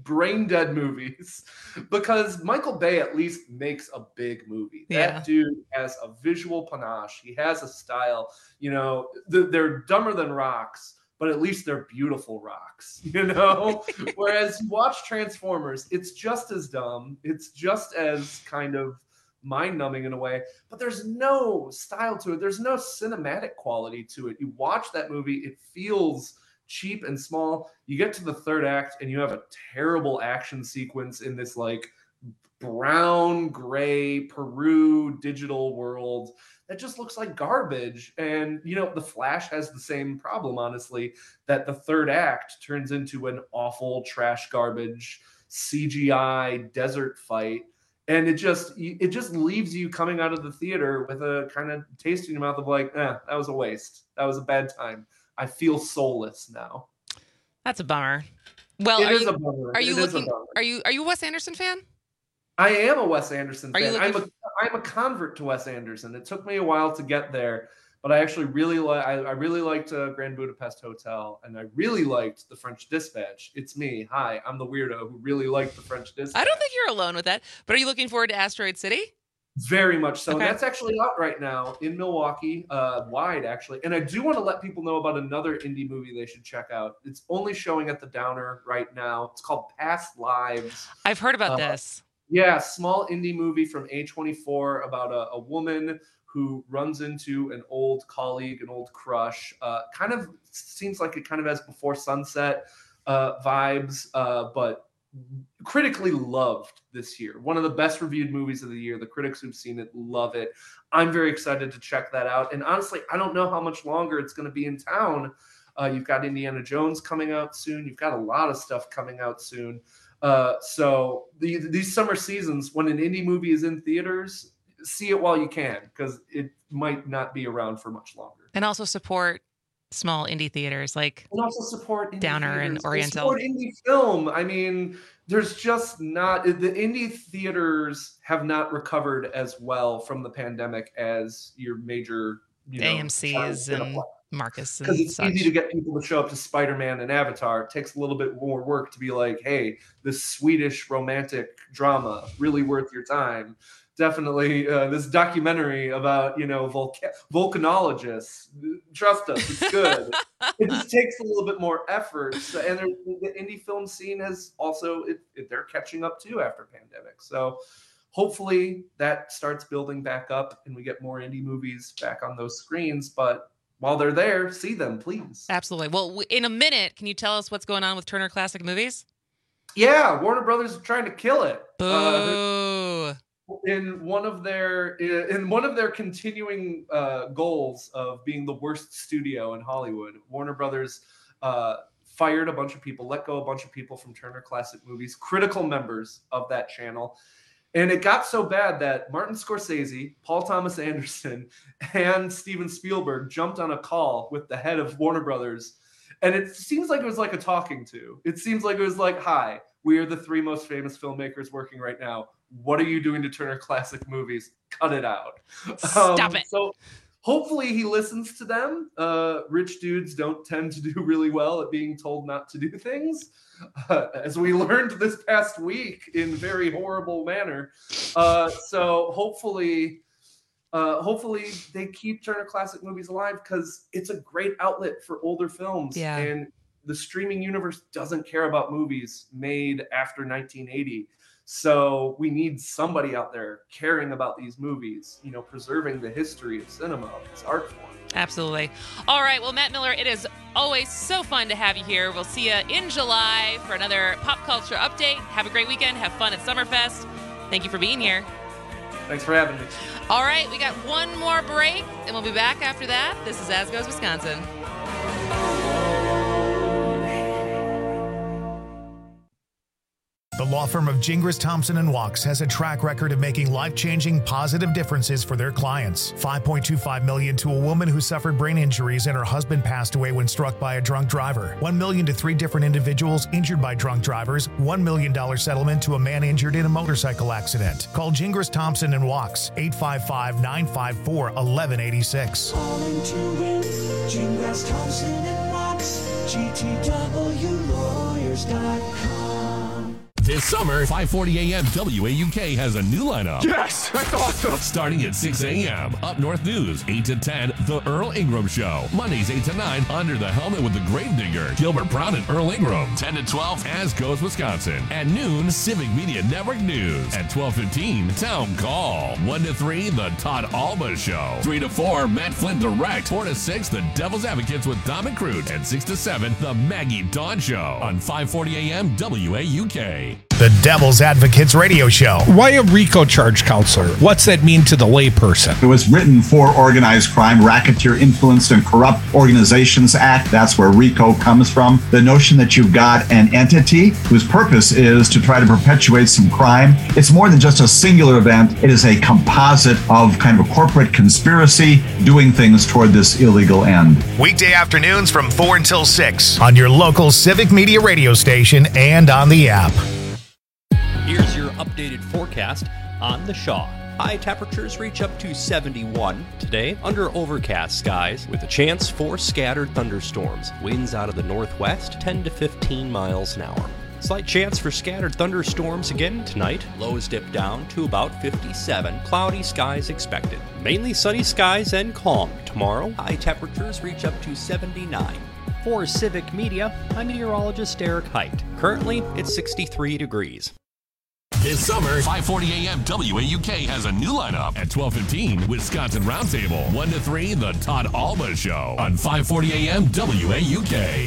brain dead movies, because Michael Bay at least makes a big movie. That dude has a visual panache. He has a style. You know, they're dumber than rocks, but at least they're beautiful rocks, you know? Whereas you watch Transformers, it's just as dumb. It's just as kind of mind-numbing in a way, but there's no style to it. There's no cinematic quality to it. You watch that movie, it feels cheap and small. You get to the third act and you have a terrible action sequence in this like brown, gray, Peru digital world that just looks like garbage. And, you know, The Flash has the same problem, honestly, that the third act turns into an awful trash garbage CGI desert fight. And it just leaves you coming out of the theater with a kind of taste in your mouth of like, that was a waste. That was a bad time. I feel soulless now. That's a bummer. Well, it is a bummer. Are you a Wes Anderson fan? I am a Wes Anderson fan. I'm a convert to Wes Anderson. It took me a while to get there, but I actually really liked Grand Budapest Hotel, and I really liked The French Dispatch. It's me. Hi, I'm the weirdo who really liked The French Dispatch. I don't think you're alone with that. But are you looking forward to Asteroid City? Very much so. Okay. That's actually out right now in Milwaukee, wide actually. And I do want to let people know about another indie movie they should check out. It's only showing at the Downer right now. It's called Past Lives. I've heard about this. Yeah, small indie movie from A24 about a woman who runs into an old colleague, an old crush. Kind of seems like it kind of has Before Sunset vibes, but critically loved this year. One of the best reviewed movies of the year. The critics who've seen it love it. I'm very excited to check that out. And honestly, I don't know how much longer it's going to be in town. You've got Indiana Jones coming out soon. You've got a lot of stuff coming out soon. So these summer seasons, when an indie movie is in theaters, see it while you can, because it might not be around for much longer. And also support small indie theaters like Downer and Oriental. Support indie film. I mean, there's just not, the indie theaters have not recovered as well from the pandemic as your major AMC's and Marcus and because it's such. easy to get people to show up to Spider-Man and Avatar. It takes a little bit more work to be like, hey, this Swedish romantic drama, really worth your time. Definitely this documentary about, volcanologists. Trust us, it's good. It just takes a little bit more effort. And the indie film scene has also, they're catching up too after pandemic. So hopefully that starts building back up and we get more indie movies back on those screens. But while they're there, see them, please. Absolutely. Well, in a minute, can you tell us what's going on with Turner Classic Movies? Yeah, Warner Brothers are trying to kill it. Boo. In one of their continuing goals of being the worst studio in Hollywood, Warner Brothers fired a bunch of people, let go a bunch of people from Turner Classic Movies, critical members of that channel. And it got so bad that Martin Scorsese, Paul Thomas Anderson, and Steven Spielberg jumped on a call with the head of Warner Brothers. And it seems like it was like a talking to. It seems like it was like, hi, we are the three most famous filmmakers working right now. What are you doing to Turner Classic Movies? Cut it out. Stop it. So hopefully he listens to them. Rich dudes don't tend to do really well at being told not to do things, as we learned this past week in very horrible manner. So hopefully they keep Turner Classic Movies alive, because it's a great outlet for older films. Yeah. And the streaming universe doesn't care about movies made after 1980. So we need somebody out there caring about these movies, preserving the history of cinema, of this art form. Absolutely. All right. Well, Matt Miller, it is always so fun to have you here. We'll see you in July for another pop culture update. Have a great weekend. Have fun at Summerfest. Thank you for being here. Thanks for having me. All right. We got one more break, and we'll be back after that. This is As Goes Wisconsin. The law firm of Gingras, Thompson & Walks has a track record of making life-changing positive differences for their clients. $5.25 million to a woman who suffered brain injuries and her husband passed away when struck by a drunk driver. $1 million to 3 different individuals injured by drunk drivers. $1 million settlement to a man injured in a motorcycle accident. Call Gingras, Thompson & Walks, 855-954-1186. Calling to win, Gingras, Thompson & Walks, GTWlawyers.com. This summer, 5:40 a.m. WAUK has a new lineup. Yes, that's awesome. Starting at 6 a.m. Up North News, 8 to 10, The Earl Ingram Show. Mondays, 8 to 9, Under the Helmet with the Gravedigger, Gilbert Brown and Earl Ingram. 10 to 12, As Goes Wisconsin. At noon, Civic Media Network News. At 12:15, Town Call. 1 to 3, The Todd Alba Show. 3 to 4, Matt Flynn Direct. 4 to 6, The Devil's Advocates with Dom and Crute. And 6 to 7, The Maggie Dawn Show. On 5:40 a.m. WAUK. The Devil's Advocates Radio Show. Why a RICO charge, counselor? What's that mean to the layperson? It was written for Organized Crime, Racketeer Influenced and Corrupt Organizations Act. That's where RICO comes from. The notion that you've got an entity whose purpose is to try to perpetuate some crime. It's more than just a singular event. It is a composite of kind of a corporate conspiracy doing things toward this illegal end. Weekday afternoons from 4 until 6 on your local Civic Media radio station and on the app. Here's your updated forecast on the Shaw. High temperatures reach up to 71 today under overcast skies with a chance for scattered thunderstorms. Winds out of the northwest 10 to 15 miles an hour. Slight chance for scattered thunderstorms again tonight. Lows dip down to about 57. Cloudy skies expected. Mainly sunny skies and calm tomorrow. High temperatures reach up to 79. For Civic Media, I'm meteorologist Eric Height. Currently, it's 63 degrees. This summer, 5:40 a.m. WAUK has a new lineup. At 12:15, Wisconsin Roundtable. 1 to 3, The Todd Alba Show. On 5:40 a.m. WAUK.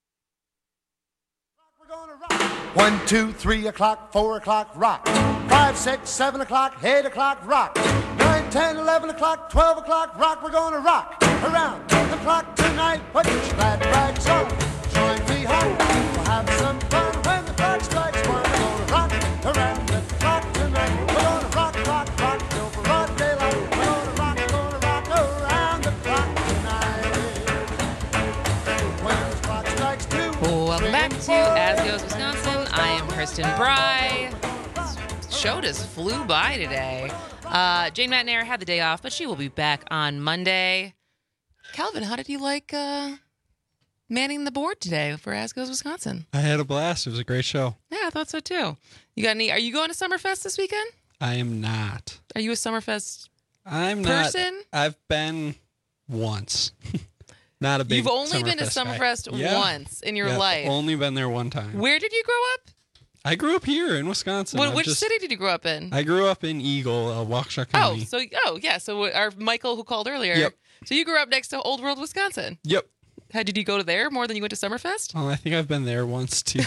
1, 2, 3 o'clock, 4 o'clock, rock. 5, 6, 7 o'clock, 8 o'clock, rock. 9, 10, 11 o'clock, 12 o'clock, rock. We're gonna rock around the clock tonight. Put your glad rags on, join me home. We'll have some fun when the clock strikes 1. We're gonna rock around the clock tonight. We're gonna rock, rock, rock till broad daylight. We're gonna rock around the clock tonight. When the clock strikes 2. Welcome back to As Goes Wisconsin. I am Kristen Bry. This show just flew by today. Jane Matnair had the day off, but she will be back on Monday. Calvin, how did you like manning the board today for As Goes Wisconsin? I had a blast. It was a great show. Yeah, I thought so too. You got any? Are you going to Summerfest this weekend? I am not. Are you a Summerfest I'm person? Not. I've been once. Not a big. You've only been to Summerfest Summerfest once in your life. Only been there one time. Where did you grow up? I grew up here in Wisconsin. Which city did you grow up in? I grew up in Eagle, Waukesha County. So our Michael who called earlier. Yep. So you grew up next to Old World, Wisconsin. Yep. Did you go to there more than you went to Summerfest? Oh, I think I've been there once too.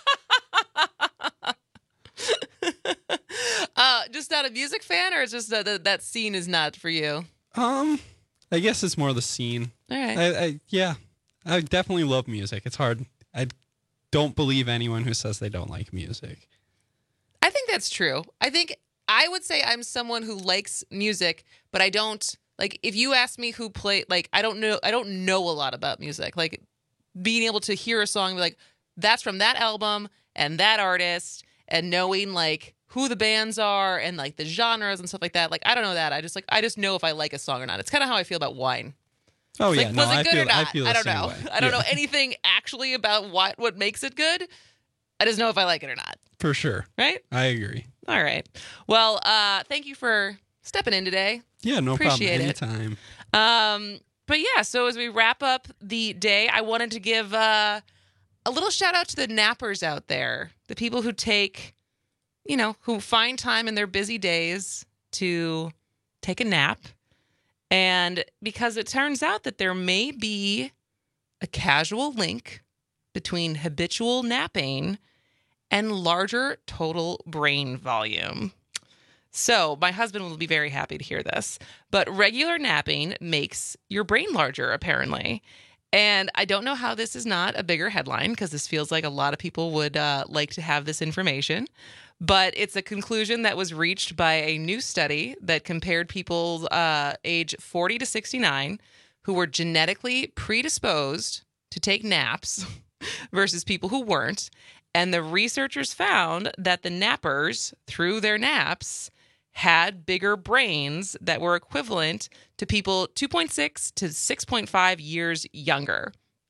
Just not a music fan, or it's just that scene is not for you? I guess it's more the scene. All right. I definitely love music. It's hard. I don't believe anyone who says they don't like music. I think that's true. I would say I'm someone who likes music, but I don't like. If you ask me who play, like, I don't know a lot about music. Like, being able to hear a song and be like, that's from that album and that artist, and knowing like who the bands are and like the genres and stuff like that. Like, I don't know that. I just know if I like a song or not. It's kind of how I feel about wine. Oh, it's yeah. like, No, was it good or not? I feel the I don't same know. way. I don't know anything actually about what makes it good. I just know if I like it or not. For sure. Right? I agree. All right. Well, thank you for stepping in today. Yeah, no Appreciate problem. it. Anytime. But yeah, so as we wrap up the day, I wanted to give a little shout out to the nappers out there, the people who take, who find time in their busy days to take a nap. And because it turns out that there may be a casual link between habitual napping and larger total brain volume. So my husband will be very happy to hear this, but regular napping makes your brain larger, apparently. And I don't know how this is not a bigger headline, because this feels like a lot of people would like to have this information. But it's a conclusion that was reached by a new study that compared people age 40 to 69 who were genetically predisposed to take naps versus people who weren't. And the researchers found that the nappers, through their naps, had bigger brains that were equivalent to people 2.6 to 6.5 years younger.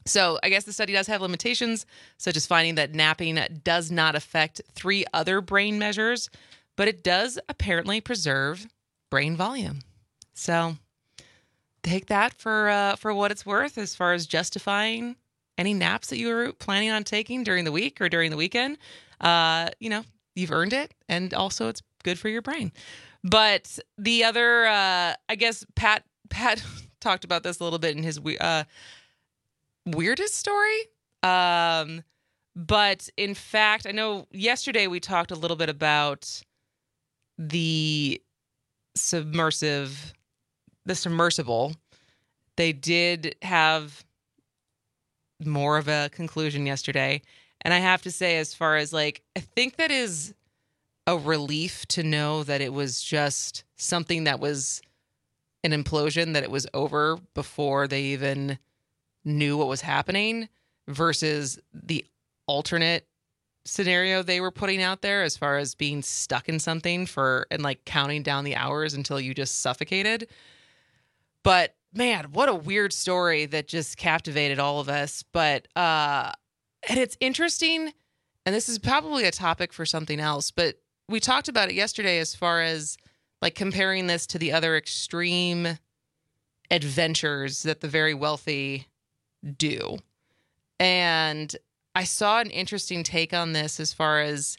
So I guess the study does have limitations, such as finding that napping does not affect 3 other brain measures, but it does apparently preserve brain volume. So take that for what it's worth as far as justifying any naps that you were planning on taking during the week or during the weekend. You've earned it, and also it's good for your brain. But the other, I guess Pat talked about this a little bit in his weirdest story. But in fact, I know yesterday we talked a little bit about the submersible. They did have more of a conclusion yesterday. And I have to say, as far as I think that is a relief to know that it was just something that was an implosion, that it was over before they even knew what was happening, versus the alternate scenario they were putting out there as far as being stuck in something and counting down the hours until you just suffocated. But man, what a weird story that just captivated all of us. But and it's interesting, and this is probably a topic for something else, but we talked about it yesterday as far as comparing this to the other extreme adventures that the very wealthy do. And I saw an interesting take on this as far as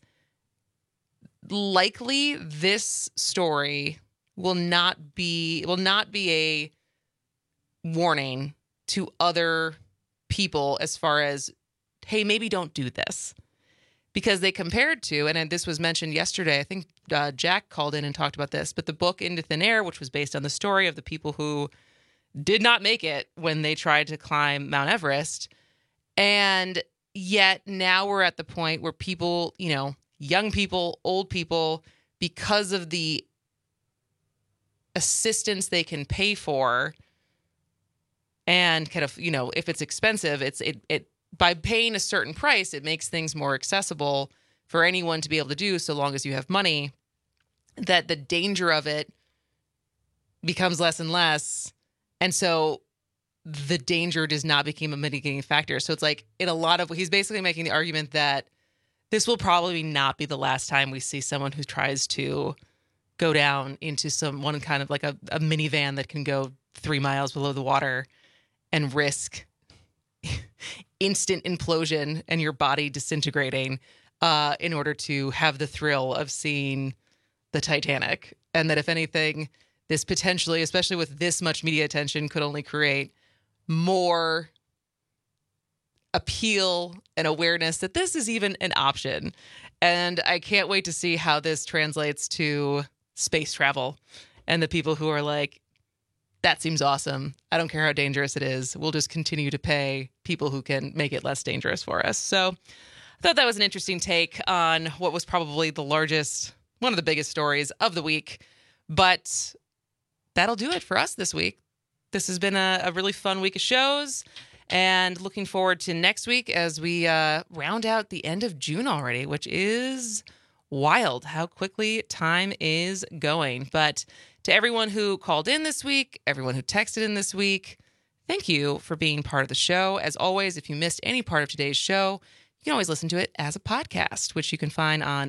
likely this story will not be a warning to other people as far as, hey, maybe don't do this. Because they compared to, and this was mentioned yesterday, I think Jack called in and talked about this, but the book Into Thin Air, which was based on the story of the people who did not make it when they tried to climb Mount Everest. And yet now we're at the point where people, young people, old people, because of the assistance they can pay for, and kind of, if it's expensive, it by paying a certain price, it makes things more accessible for anyone to be able to do, so long as you have money, that the danger of it becomes less and less. And so the danger does not become a mitigating factor. So it's he's basically making the argument that this will probably not be the last time we see someone who tries to go down into one kind of a minivan that can go 3 miles below the water and risk instant implosion and your body disintegrating in order to have the thrill of seeing the Titanic. And that if anything, this potentially, especially with this much media attention, could only create more appeal and awareness that this is even an option. And I can't wait to see how this translates to space travel and the people who are like, that seems awesome. I don't care how dangerous it is. We'll just continue to pay people who can make it less dangerous for us. So I thought that was an interesting take on what was probably one of the biggest stories of the week. But that'll do it for us this week. This has been a really fun week of shows, and looking forward to next week as we round out the end of June already, which is wild how quickly time is going. But to everyone who called in this week, everyone who texted in this week, thank you for being part of the show. As always, if you missed any part of today's show, you can always listen to it as a podcast, which you can find on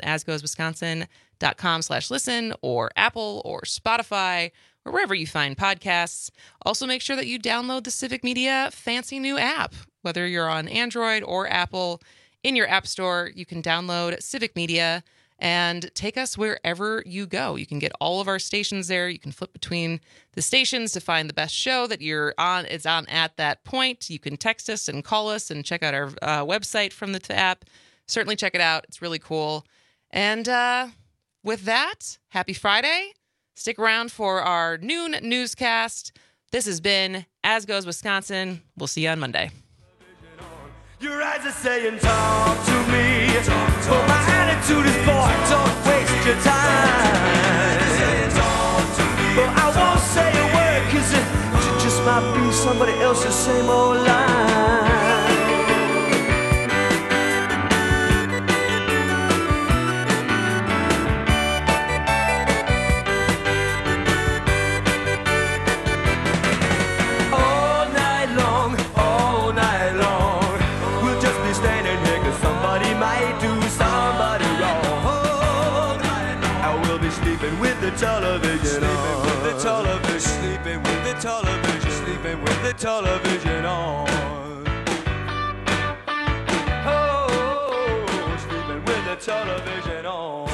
asgoeswisconsin.com/listen, or Apple or Spotify, or wherever you find podcasts. Also, make sure that you download the Civic Media fancy new app. Whether you're on Android or Apple, in your app store, you can download Civic Media and take us wherever you go. You can get all of our stations there. You can flip between the stations to find the best show that you're on. It's on at that point. You can text us and call us and check out our website from the app. Certainly check it out. It's really cool. And with that, happy Friday. Stick around for our noon newscast. This has been As Goes Wisconsin. We'll see you on Monday. Your eyes are saying, talk to me. But my attitude is, boy, don't waste your time. But I won't say a word, cause it just might be somebody else's same old line. All night long, television on. Sleeping with the television, sleeping with the television, sleeping with the television on. Oh, sleeping with the television on.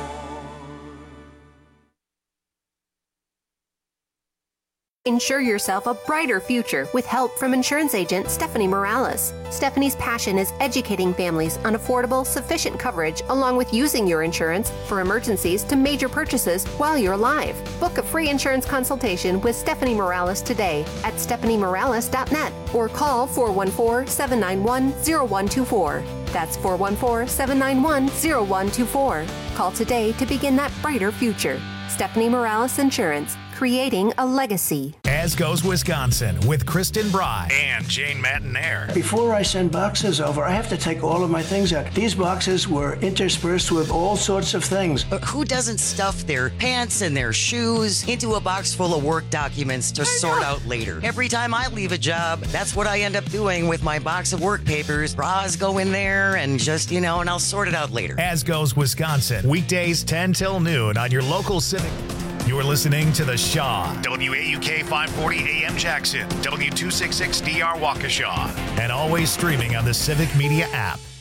Ensure yourself a brighter future with help from insurance agent Stephanie Morales. Stephanie's passion is educating families on affordable, sufficient coverage along with using your insurance for emergencies to major purchases while you're alive. Book a free insurance consultation with Stephanie Morales today at stephaniemorales.net or call 414-791-0124. That's 414-791-0124. Call today to begin that brighter future. Stephanie Morales Insurance, creating a legacy. As Goes Wisconsin with Kristen Bry and Jane Matinaire. Before I send boxes over, I have to take all of my things out. These boxes were interspersed with all sorts of things. But who doesn't stuff their pants and their shoes into a box full of work documents to sort out later? Every time I leave a job, that's what I end up doing with my box of work papers. Bras go in there and just, and I'll sort it out later. As Goes Wisconsin, weekdays 10 till noon on your local Civic. You're listening to The Shaw, WAUK 540 AM Jackson, W266DR Waukesha, and always streaming on the Civic Media app.